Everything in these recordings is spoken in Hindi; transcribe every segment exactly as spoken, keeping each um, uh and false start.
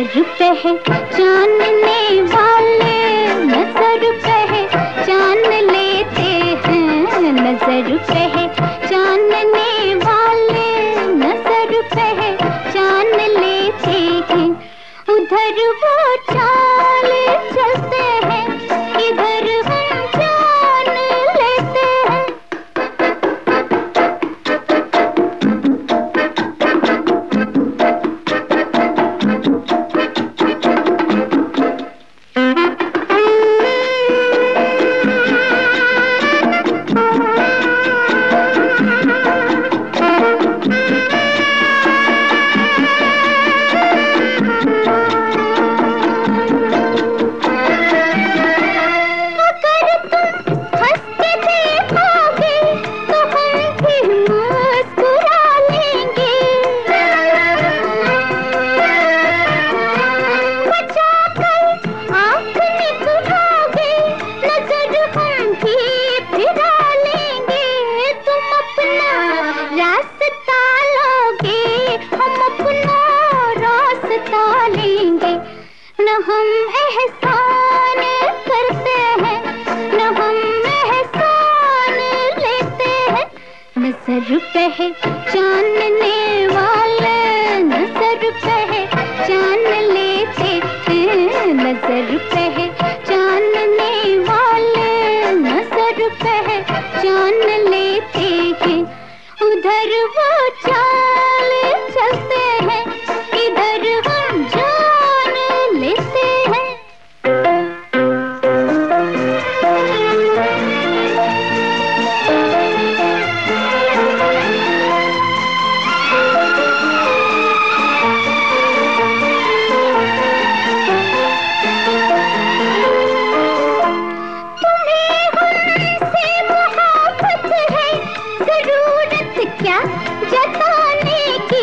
नजर पहचानने वाले नजर पहचान लेते हैं, नजर पहचानने वाले नजर पहचान लेते हैं। उधर वो चाल चलते हैं, इधर हम जान लेते हैं। न हम एहसान करते हैं, न हम एहसान लेते हैं। नजर पहचानने वाले नजर पहचान लेते हैं, नजर पहचानने वाले नजर पहचान लेते हैं। उधर वो चाल चलते हैं, इधर हम जान लेते हैं। तुम्हें हमसे मोहब्बत है, जरूरत क्या जताने की।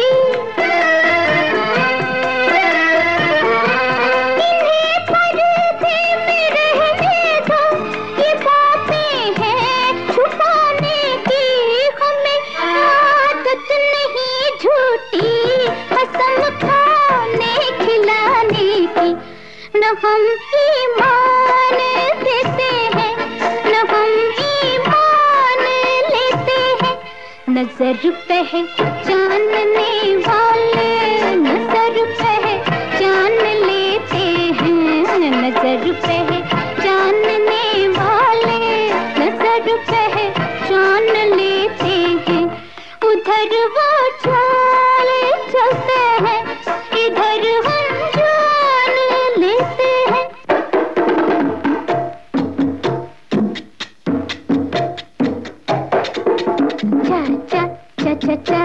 इन्हें पर्दे में रहने दो, ये बातें हैं छुपाने की। हमें आदत नहीं झूठी कसम खाने खिलाने की। न हम ईमान देते हैं, न हम ईमान लेते हैं। नजर पहचानने वाले नजर पहचान लेते हैं, नजर पहचानने वाले नजर पहचान लेते हैं। उधर वो चाल चलते हैं, इधर हम जान लेते हैं। चा चा चा चा चा